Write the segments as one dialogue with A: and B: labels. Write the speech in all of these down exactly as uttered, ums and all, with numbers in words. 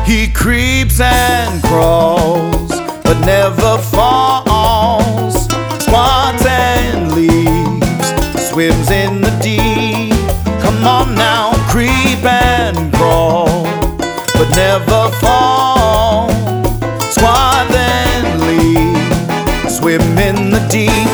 A: He creeps and crawls, but never falls. Squats and leaps, swims in the deep. Come on now, creep and crawl, but never fall. Squat and leap, swim in the deep.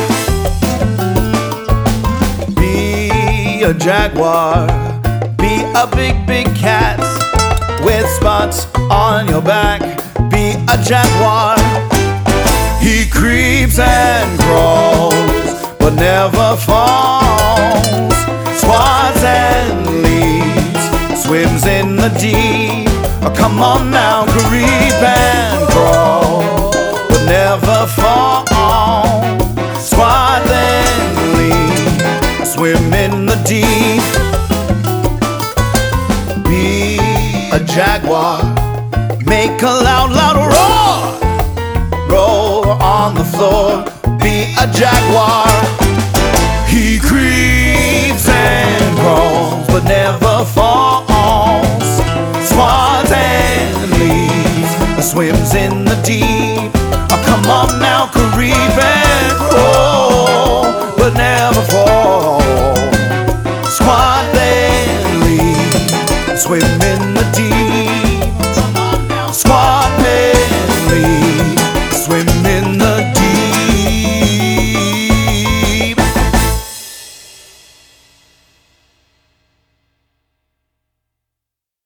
A: Be a jaguar, be a big, big cat with spots on your back. Be a jaguar. He creeps and crawls, but never falls. Squats and leaps, swims in the deep. Oh, come on now, creep and crawl, but never fall. Squat and leap, swim in the deep. Be a jaguar, make a loud, loud roar. Roll on the floor, be a jaguar. He creeps and crawls, but never falls. Squats and leaps, swims in the deep. Oh, come on now.